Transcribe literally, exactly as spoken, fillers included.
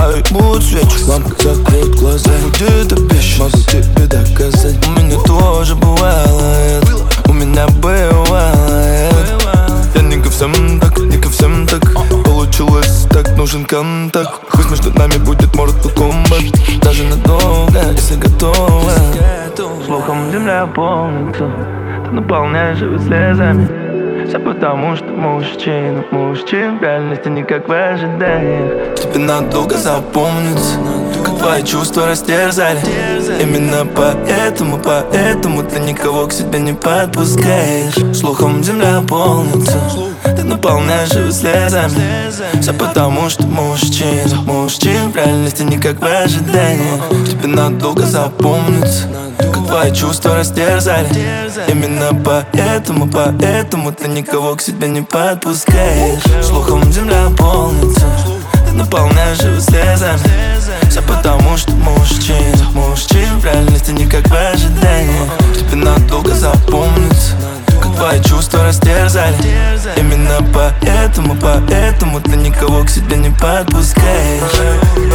зажигаю и буду свечу. Лампа закроет глаза, будет обещать, могу тебе доказать. у меня тоже бывает, у меня бывает. Я не ко всем так, не ко всем так. Получилось так, нужен контакт. Пусть между нами будет Mortal Kombat. Даже надолго, если готова. Слухом земля полнится, ты наполняешь его слезами. Все потому, что мужчина, мужчин в реальности не как в ожиданиях. Тебе надолго запомнится, как твои чувства растерзали. Именно поэтому, поэтому ты никого к себе не подпускаешь. Слухом земля полнится, ты наполняешь его слезами. Все потому, что мужчина, мужчин в реальности не как в ожиданиях. Тебе надолго запомнится, как твои чувства растерзали. Именно поэтому, поэтому ты никого к себе не подпускаешь. Слухом земля полнится, ты наполняешь его слезами. Все потому, что мужчина, мужчин в реальности не как в ожиданиях. Тебе надолго запомнится, как твои чувства растерзали. Именно поэтому, поэтому ты никого к себе не подпускаешь.